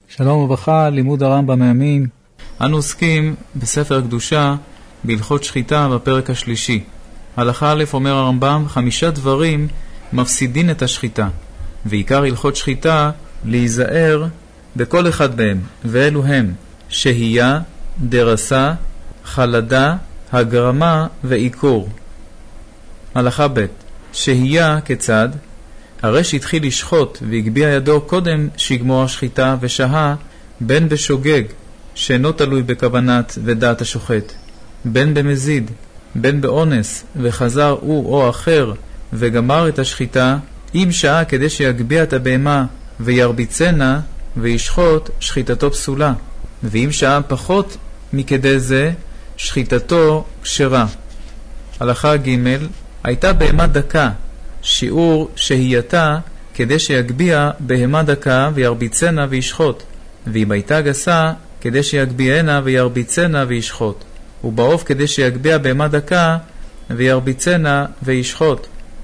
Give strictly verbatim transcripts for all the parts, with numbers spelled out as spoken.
שלום וברכה, לימוד הרמב"ם מהימים. אנו עוסקים בספר קדושה בהלכות שחיטה בפרק השלישי. הלכה א' אומר הרמב"ם, חמישה דברים מפסידין את השחיטה, ועיקר הלכות שחיטה להיזהר בכל אחד בהם, ואלו הם שהייה, דרסה, חלדה, הגרמה ועיקור. הלכה ב' שהייה כיצד? הרי שהתחיל לשחוט והגביע ידו קודם שיגמור השחיטה ושהה בין בשוגג שאינו תלוי בכוונת ודעת השוחט, בין במזיד, בין באונס, וחזר הוא או אחר וגמר את השחיטה, אם שעה כדי שיגביע את הבהמה וירביצנה וישחוט, שחיטתו פסולה, ואם שעה פחות מכדי זה, שחיטתו כשרה. הלכה ג' הייתה בהמה דקה, שיעור שהייתה כדי שיגביע בהמה דקה וירביצנה וישחוט, ואם הייתה גסה כדי שיגביענה וירביצנה וישחוט, ובעוף כדי שיגביע בהמה דקה וירביצנה וישחוט.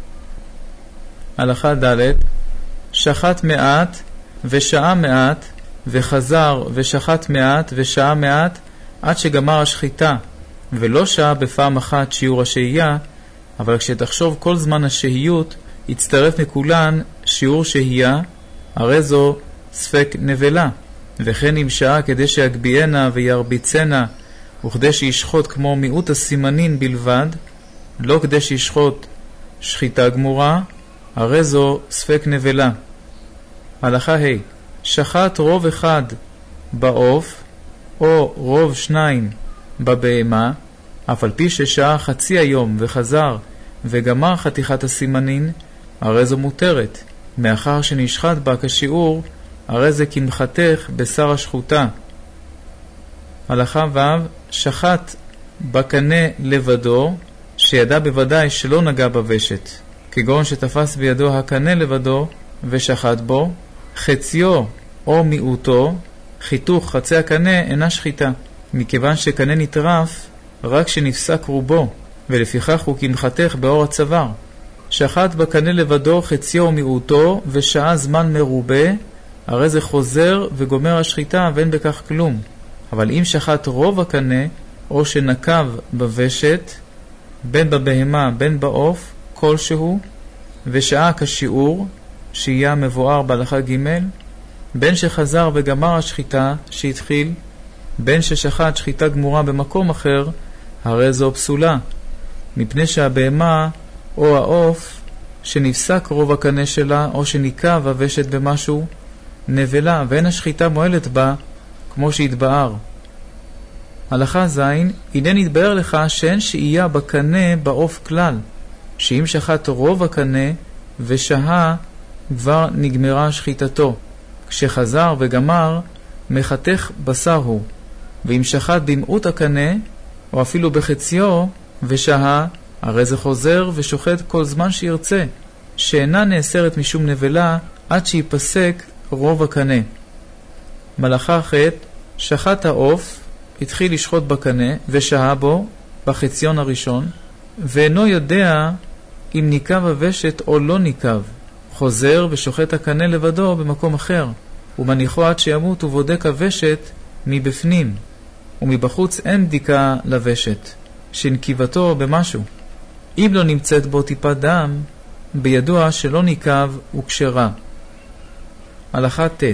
הלכה ד' שחט מעט ושעה מעט וחזר ושחט מעט ושעה מעט עד שגמר השחיטה, ולא שעה בפעם אחת שיעור השהייה, אבל כשתחשוב כל זמן השהיות יצטרף מכולן שיעור שהייה, הרי זו ספק נבלה. וכן אם שעה כדי שיגביענה וירביצנה וכדי שישחוט כמו מיעוט הסימנין בלבד, לא כדי שישחוט שחיטה גמורה, הרי זו ספק נבלה. הלכה ה' שחט רוב אחד בעוף או רוב שניים בבהמה, אף על פי ששעה חצי היום וחזר וגמר חתיכת הסימנין, הרי זו מותרת, מאחר שנשחט בה כשיעור, הרי זה כמחתך בשר השחוטה. הלכה ו' שחט בקנה לבדו, שידע בוודאי שלא נגע בוושת, כגון שתפס בידו הקנה לבדו ושחט בו, חציו או מיעוטו, חיתוך חצי הקנה אינה שחיטה, מכיוון שקנה נטרף רק שנפסק רובו, ולפיכך הוא כמחתך באור הצוואר. שחט בקנה לבדו חציו או מיעוטו ושעה זמן מרובה, הרי זה חוזר וגומר השחיטה ואין בכך כלום. אבל אם שחט רוב הקנה או שנקב בוושת, בין בבהמה בין בעוף כלשהו, ושעה כשיעור שיהיה מבואר בהלכה ג', בין שחזר וגמר השחיטה שהתחיל, בין ששחט שחיטה גמורה במקום אחר, הרי זו פסולה, מפני שהבהמה או העוף שנפסק רוב הקנה שלה או שניקב הוושת במשהו נבלה, ואין השחיטה מועלת בה כמו שהתבאר. הלכה ז' הנה נתבאר לך שאין שהייה בקנה בעוף כלל, שאם שחט רוב הקנה ושהה כבר נגמרה שחיטתו, כשחזר וגמר מחתך בשר הוא, ואם שחט במעוט הקנה או אפילו בחציו ושהה, הרי זה חוזר ושוחט כל זמן שירצה, שאינה נאסרת משום נבלה עד שיפסק רוב הקנה. מלאכה ח' שחט העוף, התחיל לשחוט בקנה ושהה בו בחציון הראשון, ואינו יודע אם ניקב הוושת או לא ניקב, חוזר ושוחט הקנה לבדו במקום אחר, ומניחו עד שימות ובודק הוושת מבפנים, ומבחוץ אין בדיקה לוושת, שנקיבתו במשהו. אם לא נמצאת בו טיפת דם, בידוע שלא ניקב וכשרה. הלכה ט'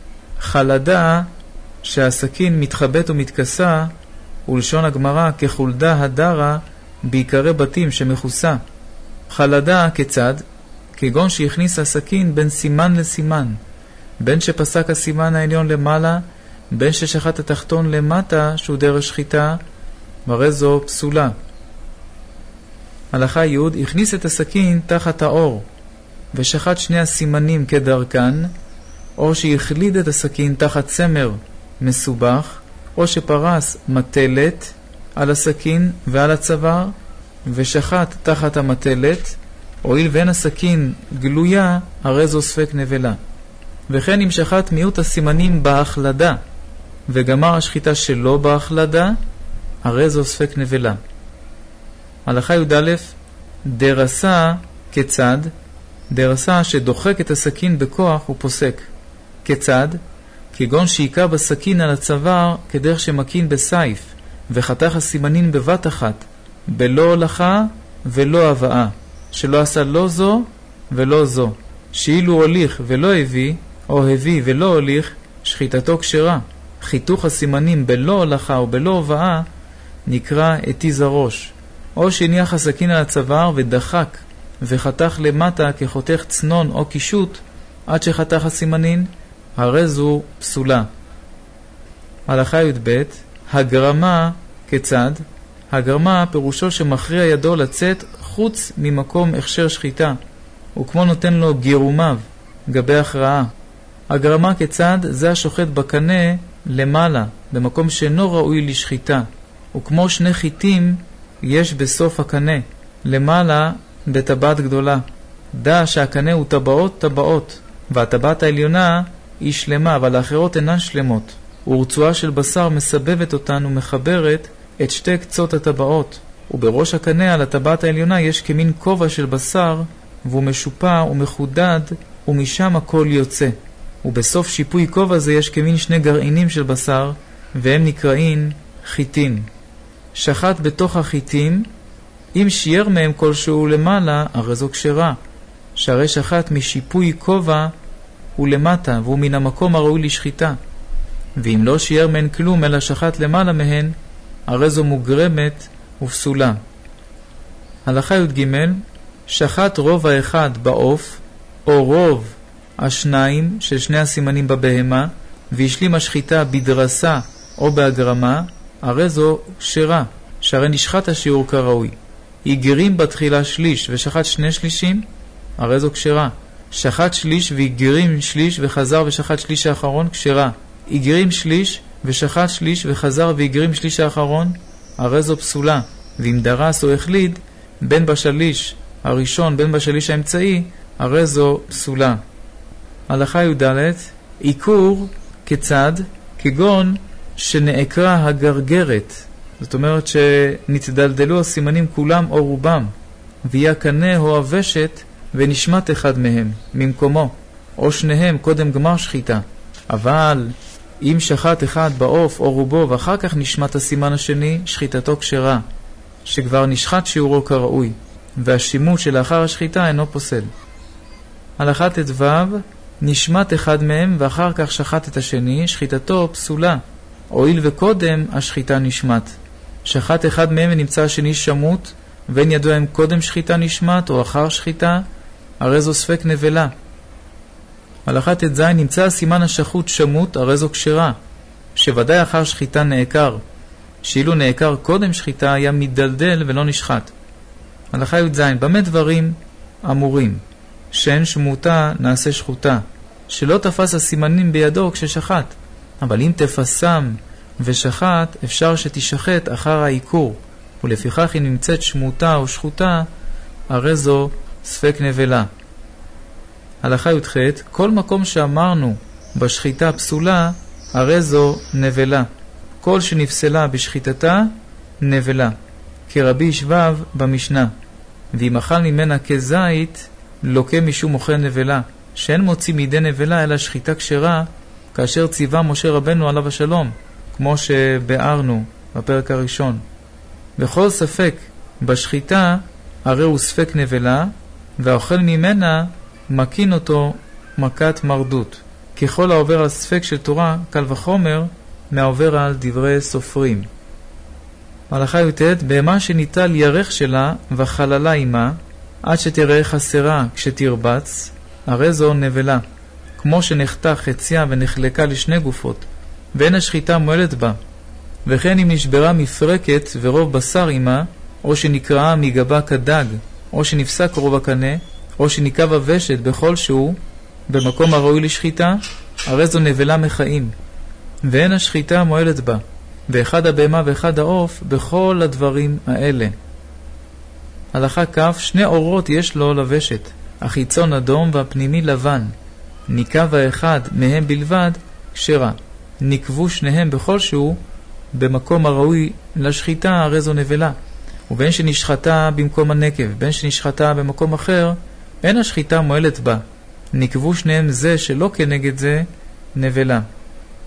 חלדה שהסכין מתחבט ומתכסה, ולשון הגמרא כחולדה הדרה בעיקרי בתים שמכוסה. חלדה כיצד? כגון שהכניס הסכין בין סימן לסימן, בין שפסק הסימן העליון למעלה, בין ששחט התחתון למטה שהוא דרך שחיטה, מראה זו פסולה. הלכה י' הכניס את הסכין תחת האור ושחט שני הסימנים כדרכן, או שהחליד את הסכין תחת צמר מסובך, או שפרס מטלת על הסכין ועל הצוואר ושחט תחת המטלת, הואיל ואין הסכין גלויה, הרי זו ספק נבלה. וכן אם שחט מיעוט הסימנים בהחלדה וגמר השחיטה שלו בהחלדה, הרי זו ספק נבלה. הלכה י"א דרסה כיצד? דרסה שדוחק את הסכין בכוח ופוסק. כיצד? כגון שיקע בסכין על הצוואר כדרך שמקין בסייף, וחתך הסימנין בבת אחת, בלא הולכה ולא הבאה, שלא עשה לא זו ולא זו, שאילו הוליך ולא הביא, או הביא ולא הוליך, שחיטתו כשרה. חיתוך הסימנים בלא הולכה או בלא הבאה נקרא אתיז הראש. או שהניח הסכין על הצוואר ודחק וחתך למטה כחותך צנון או קישוט עד שחתך הסימנין, הרי זו פסולה. הלכה י"ב, הגרמה כיצד? הגרמה פירושו שמכריע ידו לצאת חוץ ממקום הכשר שחיטה, וכמו נותן לו גירומיו, גבי הכרעה. הגרמה כיצד? זה השוחט בקנה למעלה, במקום שאינו ראוי לשחיטה, וכמו שני חיטים יש בסוף הקנה, למעלה בטבעת גדולה. דע שהקנה הוא טבעות טבעות, והטבעת העליונה היא שלמה, אבל האחרות אינן שלמות. ורצועה של בשר מסבבת אותן ומחברת את שתי קצות הטבעות, ובראש הקנה על הטבעת העליונה יש כמין כובע של בשר, והוא משופע ומחודד, ומשם הכל יוצא. ובסוף שיפוי כובע זה יש כמין שני גרעינים של בשר, והם נקראים חיטים. שחט בתוך החיטים, אם שייר מהם כלשהו למעלה, הרי זו כשרה, שהרי שחט משיפוי כובע הוא למטה, והוא מן המקום הראוי לשחיטה. ואם לא שייר מהן כלום, אלא שחט למעלה מהן, הרי זו מוגרמת ופסולה. הלכה י"ג, שחט רוב האחד בעוף, או רוב השניים של שני הסימנים בבהמה, והשלים השחיטה בדרסה או בהגרמה, הרי זו כשרה, שהרי נשחט השיעור כראוי. יגרים בתחילה שליש ושחט שני שלישים, הרי זו כשרה. שחט שליש ויגרים שליש וחזר ושחט שליש האחרון, כשרה. יגרים שליש ושחט שליש וחזר ויגרים שליש האחרון, הרי זו פסולה. ואם דרס או החליד בין בשליש הראשון בין בשליש האמצעי, הרי זו פסולה. הלכה י"ד, עיקור כיצד? כגון שנעקרה הגרגרת, זאת אומרת שנתדלדלו הסימנים כולם או רובם, ויהיה הקנה או הוושט ונשמט אחד מהם ממקומו, או שניהם קודם גמר שחיטה. אבל אם שחט אחד בעוף או רובו ואחר כך נשמט הסימן השני, שחיטתו כשרה, שכבר נשחט שיעורו כראוי, והשימוש שלאחר השחיטה אינו פוסל. הלכה ט"ו, נשמט אחד מהם ואחר כך שחט את השני, שחיטתו פסולה, הואיל וקודם השחיטה נשמט. שחט אחד מהם ונמצא השני שמות, ואין ידוע אם קודם שחיטה נשמט או אחר שחיטה, הרי זו ספק נבלה. הלכה ט"ז, נמצא הסימן השחוט שמות, הרי זו כשרה, שוודאי אחר שחיטה נעקר, שאילו נעקר קודם שחיטה היה מדלדל ולא נשחט. הלכה י"ז, במה דברים אמורים? שאין שמותה נעשה שחוטה, שלא תפס הסימנים בידו כששחט, אבל אם תפסם ושחט, אפשר שתשחט אחר העיקור, ולפיכך אם נמצאת שמותה או שחוטה, הרי זו ספק נבלה. הלכה י"ח, כל מקום שאמרנו בשחיטה פסולה, הרי זו נבלה. כל שנפסלה בשחיטתה, נבלה. כרבי שבב במשנה, ואם אכל ממנה כזית, לוקה משום אוכל נבלה, שאין מוציא מידי נבלה אלא שחיטה כשרה, כאשר ציווה משה רבנו עליו השלום, כמו שבארנו בפרק הראשון. בכל ספק בשחיטה, הרי הוא ספק נבלה, והאוכל ממנה מקין אותו מכת מרדות. ככל העובר על ספק של תורה, קל וחומר מהעובר על דברי סופרים. הלכה י"ט, בהמה שניטל ירך שלה וחללה עמה, עד שתראה חסרה כשתרבץ, הרי זו נבלה, כמו שנחתה חציה ונחלקה לשני גופות, ואין השחיטה מועלת בה. וכן אם נשברה מפרקת ורוב בשר עמה, או שנקראה מגבה כדג, או שנפסק רוב הקנה, או שניקב הוושט בכל שהוא, במקום הראוי לשחיטה, הרי זו נבלה מחיים, ואין השחיטה מועלת בה, ואחד הבהמה ואחד העוף בכל הדברים האלה. הלכה כף, שני אורות יש לו לוושט, החיצון אדום והפנימי לבן. ניקב האחד מהם בלבד כשרה, נקבו שניהם בכל שהוא, במקום הראוי לשחיטה, הרי זו נבלה. ובין שנשחטה במקום הנקב, בין שנשחטה במקום אחר, אין השחיטה מועלת בה. נקבו שניהם זה שלא כנגד זה, נבלה.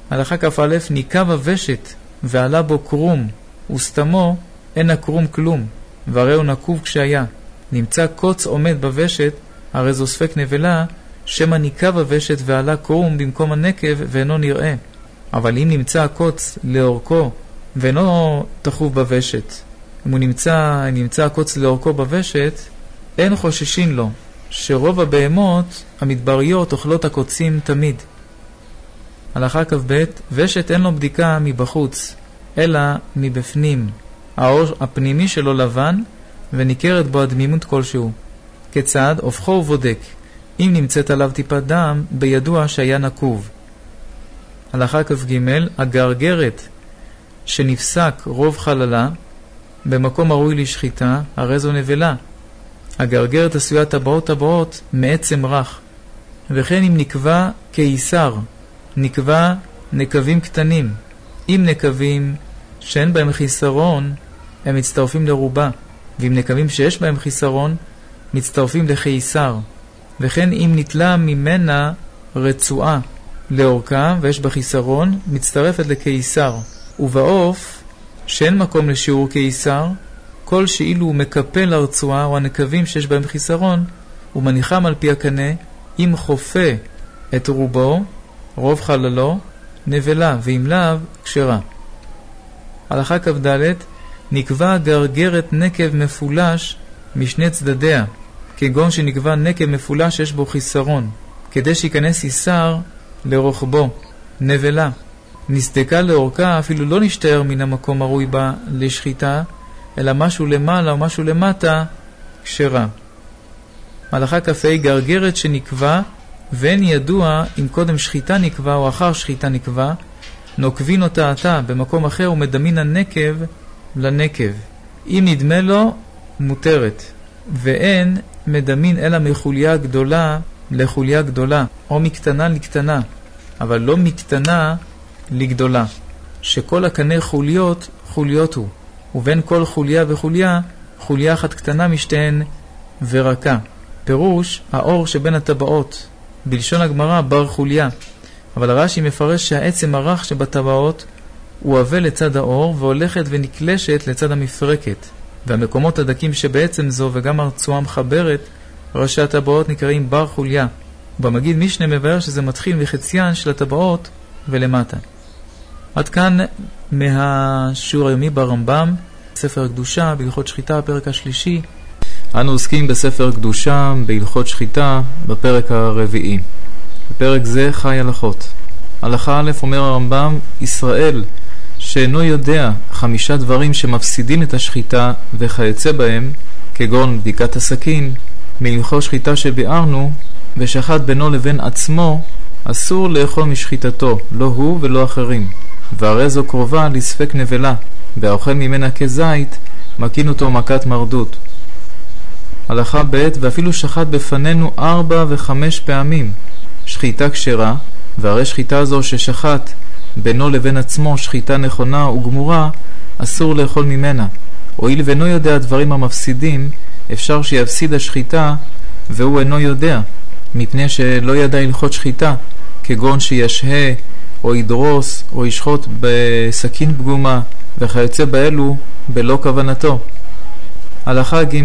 הלכה כ"א, ניקב הוושת ועלה בו קרום, וסתמו אין הקרום כלום, והרי הוא נקוב כשהיה. נמצא קוץ עומד בוושת, הרי זו ספק נבלה, שמה ניקב הוושת ועלה קרום במקום הנקב ואינו נראה. אבל אם נמצא הקוץ לאורכו ואינו תחוב בוושת, אם הוא נמצא, נמצא הקוץ לאורכו בוושת, אין חוששין לו, שרוב הבהמות המדבריות אוכלות הקוצים תמיד. הלכה כ"ב, ושת אין לו בדיקה מבחוץ, אלא מבפנים. האור הפנימי שלו לבן, וניכרת בו הדמימות כלשהו. כיצד? הופכו ובודק. אם נמצאת עליו טיפת דם, בידוע שהיה נקוב. הלכה כ"ג, הגרגרת שנפסק רוב חללה, במקום הראוי לשחיטה, הרי זו נבלה. הגרגרת עשויה טבעות טבעות מעצם רך. וכן אם נקבע כעיסר, נקבע נקבים קטנים. אם נקבים שאין בהם חיסרון, הם מצטרפים לרובה, ואם נקבים שיש בהם חיסרון, מצטרפים לכעיסר. וכן אם נתלה ממנה רצועה לאורכה ויש בה חיסרון, מצטרפת לכעיסר. ובעוף שאין מקום לשיעור כעיסר, כל שאילו הוא מקפל הרצועה או הנקבים שיש בהם חיסרון, הוא מניחם על פי הקנה, אם חופה את רובו, רוב חללו, נבלה, ואם לאו, כשרה. הלכה כ"ד, נקבע גרגרת נקב מפולש משני צדדיה, כגון שנקבע נקב מפולש שיש בו חיסרון, כדי שיכנס איסר לרוחבו, נבלה. נסדקה לאורכה, אפילו לא נשתער מן המקום הראוי בה לשחיטה, אלא משהו למעלה או משהו למטה, כשרה. הלכה כ"ה, גרגרת שנקבע, ואין ידוע אם קודם שחיטה נקבע או אחר שחיטה נקבע, נוקבין אותה עתה במקום אחר ומדמין הנקב לנקב. אם נדמה לו, מותרת. ואין מדמין אלא מחוליה גדולה לחוליה גדולה, או מקטנה לקטנה, אבל לא מקטנה לגדולה, שכל הקנה חוליות חוליות הוא, ובין כל חוליה וחוליה, חוליה אחת קטנה משתיהן ורקה. פירוש, האור שבין הטבעות, בלשון הגמרא בר חוליה, אבל הרש"י מפרש שהעצם הרך שבטבעות הוא עבה לצד האור והולכת ונקלשת לצד המפרקת, והמקומות הדקים שבעצם זו וגם הרצועה מחברת, ראשי הטבעות נקראים בר חוליה. במגיד משנה מבאר שזה מתחיל מחציין של הטבעות ולמטה. עד כאן מהשיעור היומי ברמב"ם, ספר קדושה בהלכות שחיטה, הפרק השלישי. אנו עוסקים בספר קדושה בהלכות שחיטה בפרק הרביעי. בפרק זה חי הלכות. הלכה א' אומר הרמב"ם, ישראל שאינו יודע חמישה דברים שמפסידים את השחיטה וכיוצא בהם, כגון בדיקת הסכין, מהלכות שחיטה שביארנו, ושחט בינו לבין עצמו, אסור לאכול משחיטתו, לא הוא ולא אחרים. והרי זו קרובה לספק נבלה, והאוכל ממנה כזית, מקין אותו מכת מרדות. הלכה ב' ואפילו שחט בפנינו ארבע וחמש פעמים שחיטה כשרה, והרי שחיטה זו ששחט בינו לבין עצמו שחיטה נכונה וגמורה, אסור לאכול ממנה. הואיל ואינו יודע דברים המפסידים, אפשר שיפסיד השחיטה והוא אינו יודע, מפני שלא ידע הלכות שחיטה, כגון שישהה או ידרוס או ישחוט בסכין פגומה וכיוצא באלו בלא כוונתו. הלכה ג'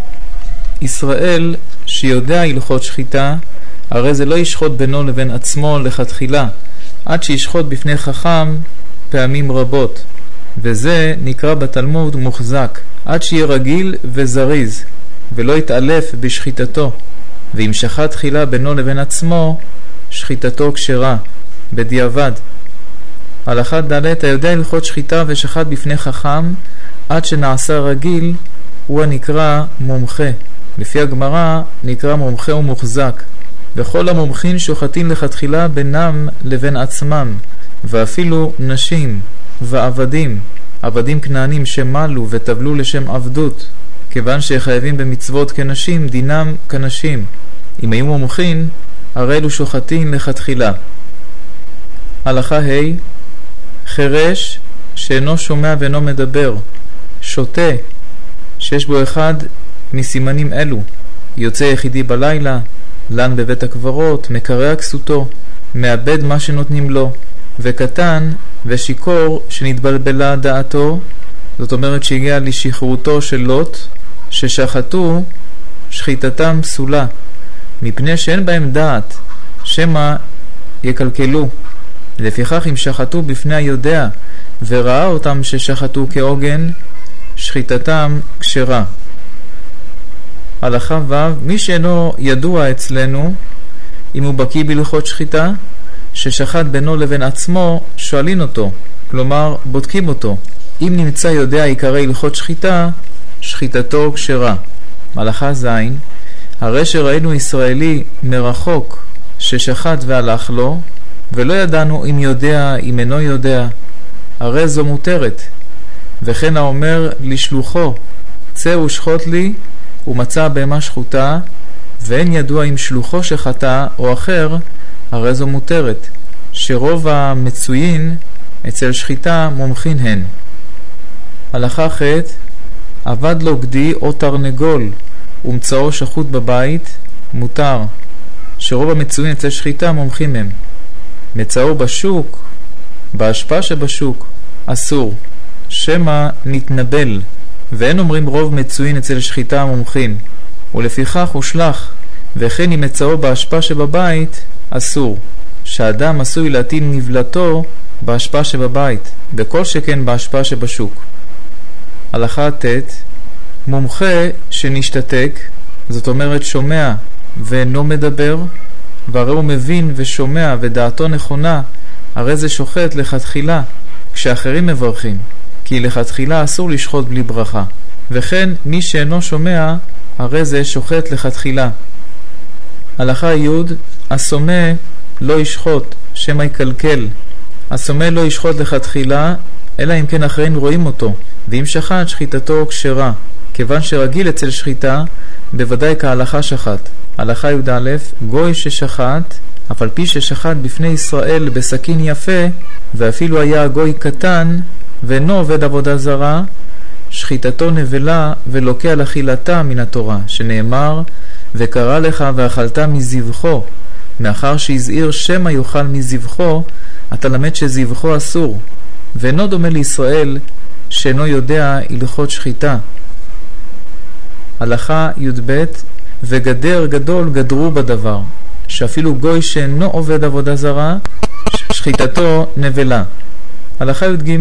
ישראל שיודע הלכות שחיטה, הרי זה לא ישחוט בינו לבין עצמו לכתחילה, עד שישחוט בפני חכם פעמים רבות, וזה נקרא בתלמוד מוחזק, עד שיהיה רגיל וזריז, ולא יתעלף בשחיטתו. ואם שחט תחילה בינו לבין עצמו, שחיטתו כשרה, בדיעבד. הלכה ד' היודע הלכות שחיטה ושחט בפני חכם, עד שנעשה רגיל, הוא הנקרא מומחה. לפי הגמרא נקרא מומחה ומוחזק. וכל המומחים שוחטים לכתחילה בינם לבין עצמם, ואפילו נשים ועבדים, עבדים כנענים שמלו וטבלו לשם עבדות, כיוון שחייבים במצוות כנשים, דינם כנשים. אם היו מומחים, הרי אלו שוחטים לכתחילה. הלכה ה' חרש שאינו שומע ואינו מדבר, שוטה שיש בו אחד מסימנים אלו, יוצא יחידי בלילה, לן בבית הקברות, מקרע כסותו, מאבד מה שנותנים לו, וקטן ושיקור שנתבלבלה דעתו, זאת אומרת שהגיע לשחרורתו של לוט, ששחטו שחיטתם פסולה, מפני שאין בהם דעת, שמה יקלקלו. לפיכך אם שחטו בפני היודע וראה אותם ששחטו כעוגן, שחיטתם כשרה. הלכה ו' מי שאינו ידוע אצלנו, אם הוא בקיא בהלכות שחיטה, ששחט בינו לבין עצמו, שואלים אותו, כלומר בודקים אותו. אם נמצא יודע עיקרי הלכות שחיטה, שחיטתו כשרה. הלכה ז' הרי שראינו ישראלי מרחוק ששחט והלך לו, ולא ידענו אם יודע, אם אינו יודע, הרי זו מותרת. וכן האומר לשלוחו, צא ושחוט לי, ומצא בהמה שחוטה, ואין ידוע אם שלוחו שחטא או אחר, הרי זו מותרת, שרוב המצוין אצל שחיטה מומחין הן. הלכה ח' עבד לו גדי או תרנגול ומצאו שחוט בבית, מותר, שרוב המצוין אצל שחיטה מומחים הם. מצאו בשוק, בהשפעה שבשוק, אסור, שמה נתנבל, ואין אומרים רוב מצוין אצל שחיטה המומחים, ולפיכך הוא שלח, וכן אם מצאו בהשפעה שבבית, אסור, שהאדם עשוי להטיל נבלתו בהשפעה שבבית, בכל שכן בהשפעה שבשוק. הלכה ט' מומחה שנשתתק, זאת אומרת שומע ואינו מדבר, והרי הוא מבין ושומע ודעתו נכונה, הרי זה שוחט לכתחילה כשאחרים מברכים, כי לכתחילה אסור לשחוט בלי ברכה. וכן מי שאינו שומע, הרי זה שוחט לכתחילה. הלכה י' הסומה לא ישחוט, שמא יקלקל. הסומה לא ישחוט לכתחילה, אלא אם כן אחרים רואים אותו, ואם שחט שחיטתו כשרה, כיוון שרגיל אצל שחיטה, בוודאי כהלכה שחט. הלכה י"א גוי ששחט, אף על פי ששחט בפני ישראל בסכין יפה, ואפילו היה גוי קטן ואינו עובד עבודה זרה, שחיטתו נבלה ולוקה על אכילתה מן התורה, שנאמר וקרא לך ואכלת מזבחו, מאחר שהזהיר שמא יאכל מזבחו, אתה למד שזבחו אסור, ואינו דומה לישראל שאינו יודע הלכות שחיטה. הלכה י"ב וגדר גדול גדרו בדבר, שאפילו גוי שאינו עובד עבודה זרה, שחיטתו נבלה. הלכה י"ג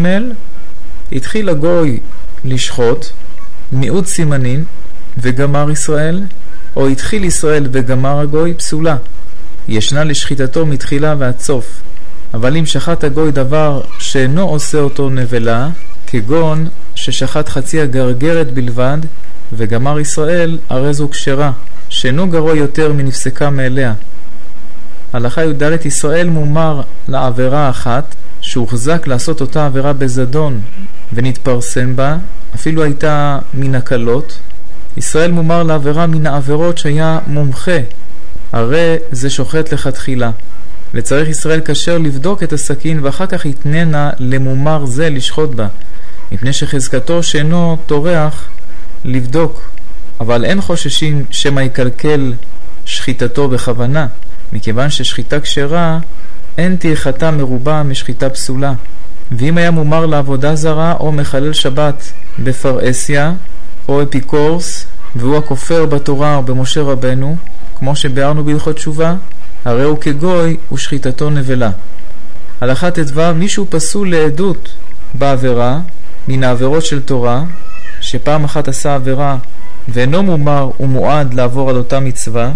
התחיל הגוי לשחוט, מיעוט סימנים וגמר ישראל, או התחיל ישראל וגמר הגוי, פסולה. ישנה לשחיטתו מתחילה ועד סוף. אבל אם שחט הגוי דבר שאינו עושה אותו נבלה, כגון ששחט חצי הגרגרת בלבד, וגמר ישראל, הרי זו כשרה, שאינו גרוע יותר מנפסקה מאליה. הלכה י"ד ישראל מומר לעבירה אחת, שהוחזק לעשות אותה עבירה בזדון, ונתפרסם בה, אפילו הייתה מן הקלות. ישראל מומר לעבירה מן העבירות שהיה מומחה, הרי זה שוחט לכתחילה. וצריך ישראל כאשר לבדוק את הסכין, ואחר כך יתננה למומר זה לשחוט בה, מפני שחזקתו שאינו טורח לבדוק. אבל אין חוששים שמא יקלקל שחיטתו בכוונה, מכיוון ששחיטה כשרה אין תיחתה מרובה משחיטה פסולה. ואם היה מומר לעבודה זרה או מחלל שבת בפרעסיה או אפיקורס, והוא הכופר בתורה או במשה רבנו, כמו שביארנו בהלכות תשובה, הרי הוא כגוי ושחיטתו נבלה. הלכה ט"ו מישהו פסול לעדות בעבירה מן העבירות של תורה, שפעם אחת עשה עבירה ואינו מומר ומועד לעבור על אותה מצווה,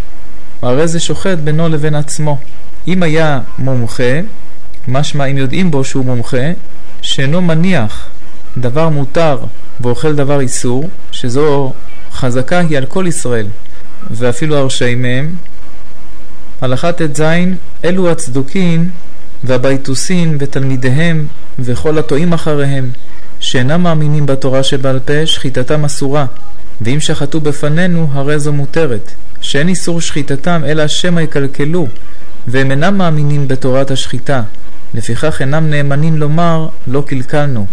הרי זה שוחט בינו לבין עצמו. אם היה מומחה, משמע אם יודעים בו שהוא מומחה, שאינו מניח דבר מותר ואוכל דבר איסור, שזו חזקה היא על כל ישראל ואפילו הרשעים מהם. הלכה ט"ז אלו הצדוקין והבייתוסין ותלמידיהם וכל הטועים אחריהם, שאינם מאמינים בתורה שבעל פה, שחיטתם אסורה, ואם שחטו בפנינו הרי זו מותרת, שאין איסור שחיטתם אלא שמא יקלקלו, והם אינם מאמינים בתורת השחיטה, לפיכך אינם נאמנים לומר לא קלקלנו.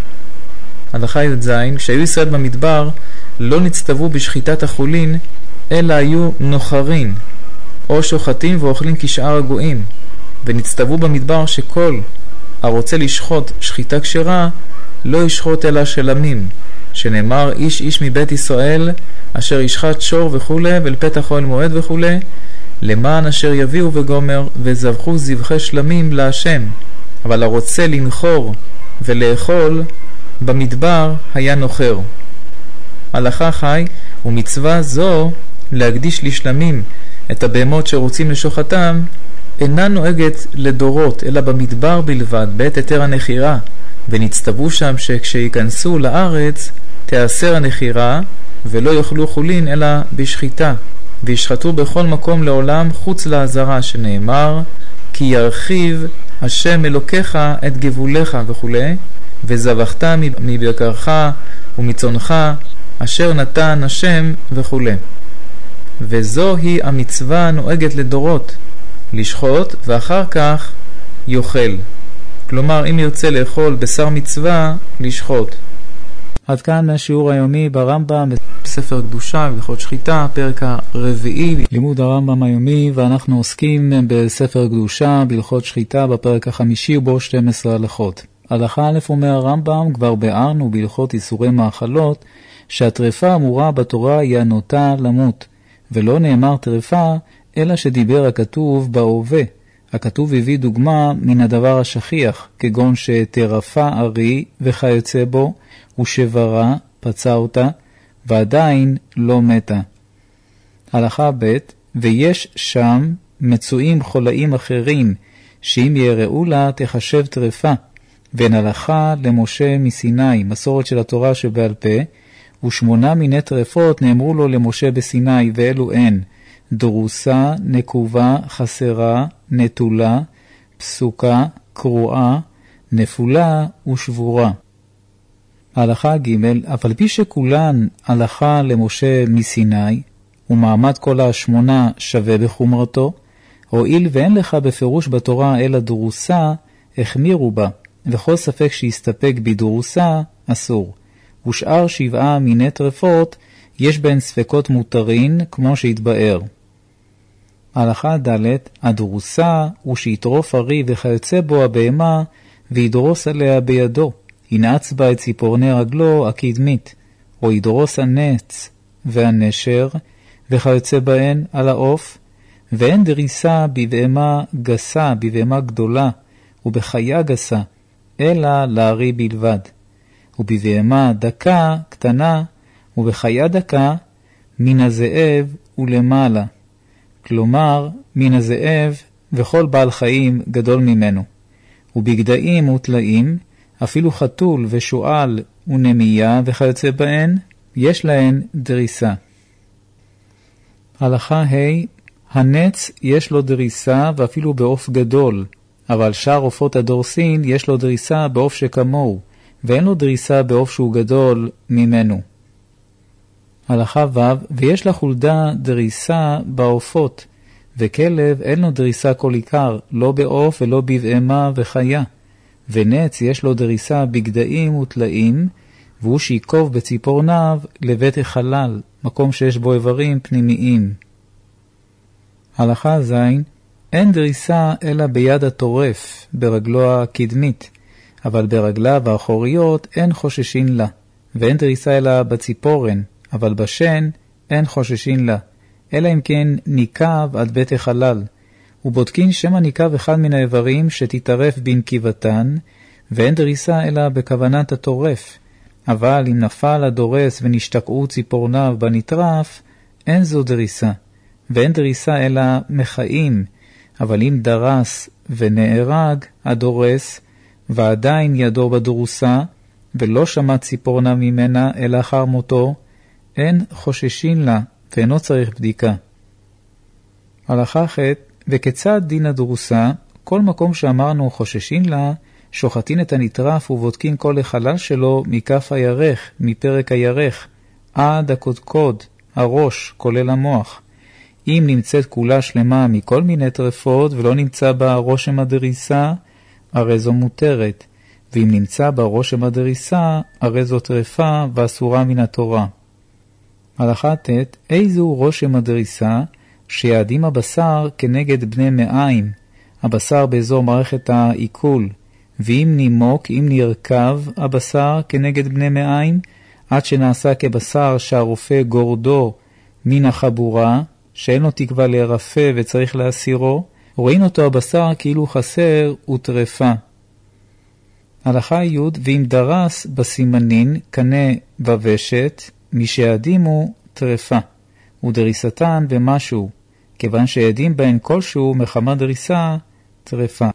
הלכה י"ז כשהיו ישראל במדבר לא נצטוו בשחיטת החולין, אלא היו נוחרין או שוחטים ואוכלים כשאר הגויים, ונצטוו במדבר שכל הרוצה לשחוט שחיטה כשרה, לא ישחוט אלא שלמים, שנאמר איש איש מבית ישראל, אשר ישחט שור וכו', ולפתח אוהל מועד וכו', למען אשר יביאו וגומר, וזבחו זבחי שלמים להשם. אבל הרוצה לנחור ולאכול במדבר היה נוחר. הלכה חי, ומצווה זו להקדיש לשלמים את הבהמות שרוצים לשוחתם, אינה נוהגת לדורות, אלא במדבר בלבד, בעת היתר הנחירה, ונצטוו שם שכשייכנסו לארץ תיאסר הנחירה, ולא יאכלו חולין אלא בשחיטה, וישחטו בכל מקום לעולם חוץ לעזרה, שנאמר כי ירחיב השם אלוקיך את גבוליך וכו', וזבחת מבקרך ומצונך אשר נתן השם וכו'. וזו היא המצווה הנוהגת לדורות, לשחוט ואחר כך יאכל. כלומר, אם ירצה לאכול בשר מצווה, לשחוט. עד כאן מהשיעור היומי ברמב"ם, בספר קדושה והלכות שחיטה, פרק הרביעי, לימוד הרמב"ם היומי, ואנחנו עוסקים בספר קדושה בהלכות שחיטה בפרק החמישי ובו שתים עשרה הלכות. הלכה א' אומר הרמב"ם, כבר ביארנו בהלכות איסורי מאכלות, שהטרפה אמורה בתורה היא הנוטה למות, ולא נאמר טרפה, אלא שדיבר הכתוב בהווה. הכתוב הביא דוגמה מן הדבר השכיח, כגון שטרפה ארי וכיוצא בו, ושברה, פצע אותה, ועדיין לא מתה. הלכה ב' ויש שם מצויים חולאים אחרים, שאם יראו לה תחשב טרפה, ואין הלכה למשה מסיני, מסורת של התורה שבעל פה, ושמונה מיני טרפות נאמרו לו למשה בסיני, ואלו הן דרוסה, נקובה, חסרה, נטולה, פסוקה, קרועה, נפולה ושבורה. הלכה ג' אבל פי שכולן הלכה למשה מסיני, ומעמד כל השמונה שווה בחומרתו, הואיל ואין לך בפירוש בתורה אלא דרוסה, החמירו בה, וכל ספק שיסתפק בדרוסה אסור. ושאר שבעה מיני טרפות יש בהן ספקות מותרין כמו שהתבאר. הלכה ד' הדרוסה הוא שיטרוף ארי וכיוצא בו הבהמה וידרוס עליה בידו, ינעץ בה את ציפורני רגלו הקדמית, או ידרוס הנץ והנשר וכיוצא בהן על העוף, ואין דריסה בבהמה גסה, בבהמה גדולה ובחיה גסה, אלא לארי בלבד, ובבהמה דקה קטנה ובחיה דקה מן הזאב ולמעלה, כלומר מן הזאב וכל בעל חיים גדול ממנו, ובגדיים וטלאים, אפילו חתול ושואל ונמיה וכיוצא בהן, יש להן דריסה. הלכה ה' הנץ יש לו דריסה ואפילו בעוף גדול, אבל שאר עופות הדורסין יש לו דריסה בעוף שכמוהו, ואין לו דריסה בעוף שהוא גדול ממנו. הלכה ו' ויש לחולדה דריסה בעופות, וכלב אין לו דריסה כל עיקר, לא בעוף ולא בבהמה וחיה. ונץ יש לו דריסה בגדיים וטלאים, והוא שיקוב בציפורניו לבית החלל, מקום שיש בו איברים פנימיים. הלכה ז' אין דריסה אלא ביד הטורף, ברגלו הקדמית, אבל ברגליו האחוריות אין חוששין לה, ואין דריסה אלא בציפורן, אבל בשן אין חוששין לה, אלא אם כן ניקב עד בית החלל, ובודקין שמה ניקב אחד מן האיברים שתתערף בנקיבתן, ואין דריסה אלא בכוונת הטורף, אבל אם נפל הדורס ונשתקעו ציפורניו בנטרף, אין זו דריסה, ואין דריסה אלא מחיים, אבל אם דרס ונהרג הדורס, ועדיין ידו בדרוסה, ולא שמע ציפורנה ממנה אלא אחר מותו, אין חוששין לה, ואינו צריך בדיקה. הלכה ח' וכיצד דין הדרוסה, כל מקום שאמרנו חוששין לה, שוחטין את הנטרף ובודקין כל החלל שלו מכף הירך, מפרק הירך, עד הקודקוד, הראש, כולל המוח. אם נמצאת כולה שלמה מכל מיני טרפות ולא נמצא בה רושם הדריסה, הרי זו מותרת, ואם נמצא בה רושם הדריסה, הרי זו טרפה ואסורה מן התורה. הלכה ט' איזו רושם הדריסה? שיעדים הבשר כנגד בני מאיים, הבשר באזור מערכת העיכול, ואם נימוק, אם נרכב הבשר כנגד בני מעיים, עד שנעשה כבשר שהרופא גורדו מן החבורה, שאין לו תקווה להירפא וצריך להסירו, רואים אותו הבשר כאילו חסר וטרפה. הלכה י' ואם דרס בסימנין קנה בוושת, משעדימו טרפה, ודריסתן ומשהו, כיוון שידים בהן כלשהו מחמת דריסה טרפה.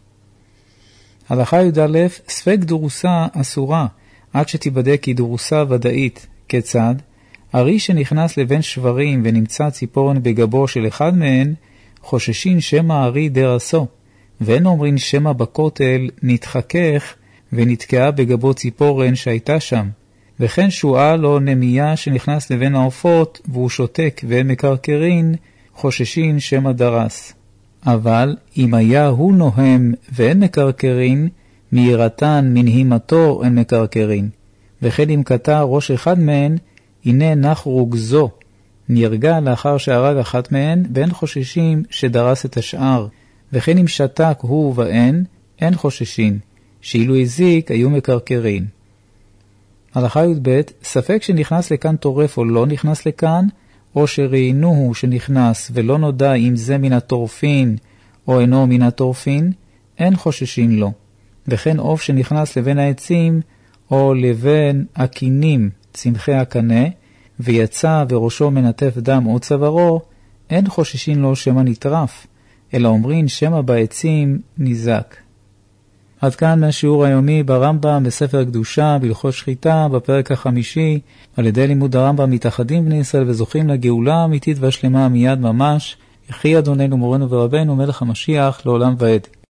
הלכה י' ספק דורוסה אסורה, עד שתיבדק כי דורוסה ודאית. כיצד? הרי שנכנס לבין שברים ונמצא ציפורן בגבו של אחד מהן, חוששים שמא הרי דרסו, ואין אומרים שמא בכותל נתחכך ונתקעה בגבו ציפורן שהייתה שם, וכן שואל או נמייה שנכנס לבין העופות והוא שותק ואין מקרקרין, חוששים שמא דרס. אבל אם היה הוא נוהם ואין מקרקרין, מהירתן מנהימתו אין מקרקרין. וכן אם קטע ראש אחד מהן, הנה נח רוגזו, נרגע לאחר שהרג אחת מהן, ואין חוששים שדרס את השאר. וכן אם שתק הוא ואין, אין חוששים, שאילו הזיק היו מקרקרין. הלכה י"ב, ספק שנכנס לכאן טורף או לא נכנס לכאן, או שראינוהו שנכנס ולא נודע אם זה מן הטורפין או אינו מן הטורפין, אין חוששים לו. וכן עוף שנכנס לבין העצים או לבין הקינים, צמחי הקנה, ויצא וראשו מנטף דם או צווארו, אין חוששים לו שמא נטרף, אלא אומרים שמא בעצים נזק. עד כאן מהשיעור היומי ברמב"ם בספר קדושה בהלכות שחיטה בפרק החמישי. על ידי לימוד הרמב"ם מתאחדים בני ישראל וזוכים לגאולה האמיתית והשלמה מיד ממש. יחי אדוננו מורנו ורבנו מלך המשיח לעולם ועד.